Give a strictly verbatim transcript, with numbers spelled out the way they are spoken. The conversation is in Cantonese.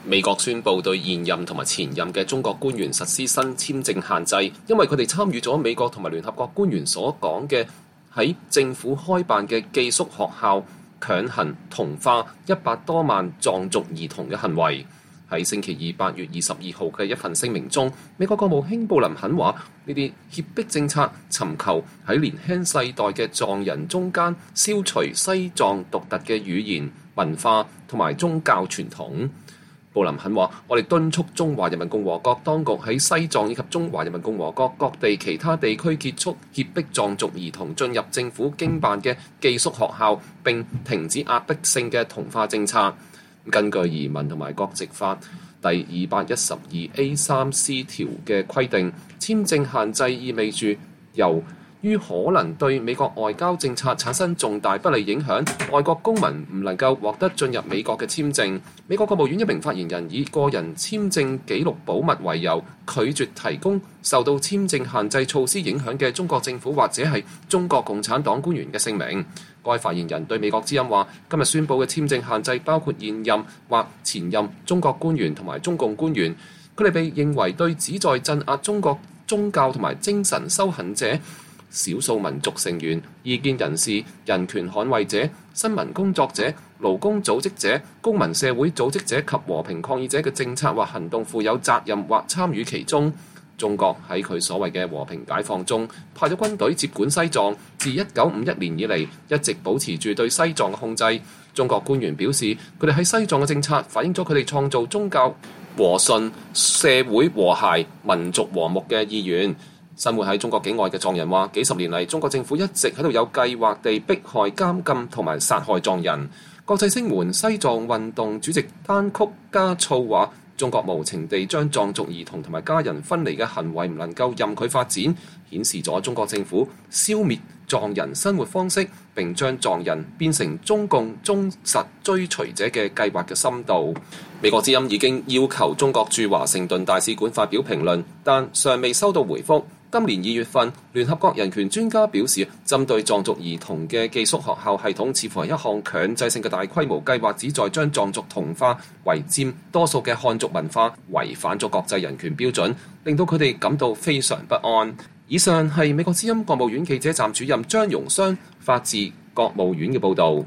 美國宣布對現任同埋前任嘅中國官員實施新簽證限制，因為佢哋參與咗美國同埋聯合國官員所講嘅喺政府開辦嘅寄宿學校強行同化一百多萬藏族兒童嘅行為。喺星期二八月二十二號嘅一份聲明中，美國國務卿布林肯話：呢啲脅迫政策尋求喺年輕世代嘅藏人中間消除西藏獨特嘅語言、文化同埋宗教傳統。布林肯話：我哋敦促中華人民共和國當局喺西藏以及中華人民共和國各地其他地區結束脅迫藏族兒童進入政府經辦嘅寄宿學校，並停止壓迫性嘅同化政策。根據移民同埋國籍法第二百一十二 A 三 C 條嘅規定，簽證限制意味住由於可能對美國外交政策產生重大不利影響，外國公民唔能夠獲得進入美國嘅簽證。美國國務院一名發言人以個人簽證記錄保密為由，拒絕提供受到簽證限制措施影響嘅中國政府或者係中國共產黨官員嘅姓名。該發言人對美國之音話：今日宣布嘅簽證限制包括現任或前任中國官員同埋中共官員，佢哋被認為對旨在鎮壓中國宗教同埋精神修行者、少數民族成員、異見人士、人權捍衛者、新聞工作者、勞工組織者、公民社會組織者及和平抗議者嘅政策或行動負有責任或參與其中。中國喺佢所謂嘅和平解放中派咗軍隊接管西藏，自一九五一年以嚟一直保持住對西藏嘅控制。中國官員表示，佢哋喺西藏嘅政策反映咗佢哋創造宗教和順、社會和諧、民族和睦嘅意願。生活喺中國境外嘅藏人話：幾十年嚟，中國政府一直喺度有計劃地迫害、監禁同埋殺害藏人。國際聲援西藏運動主席丹曲加措話：中國無情地將藏族兒童同埋家人分離嘅行為唔能夠任佢發展，顯示咗中國政府消滅藏人生活方式並將藏人變成中共忠實追隨者嘅計劃嘅深度。美國之音已經要求中國駐華盛頓大使館發表評論，但尚未收到回覆。今年二月份，聯合國人權專家表示，針對藏族兒童嘅寄宿學校系統似乎係一項強制性嘅大規模計劃，旨在將藏族同化為佔多數嘅漢族文化，違反咗國際人權標準，令到佢哋感到非常不安。以上係美國之音國務院記者站主任張容湘發自國務院嘅報導。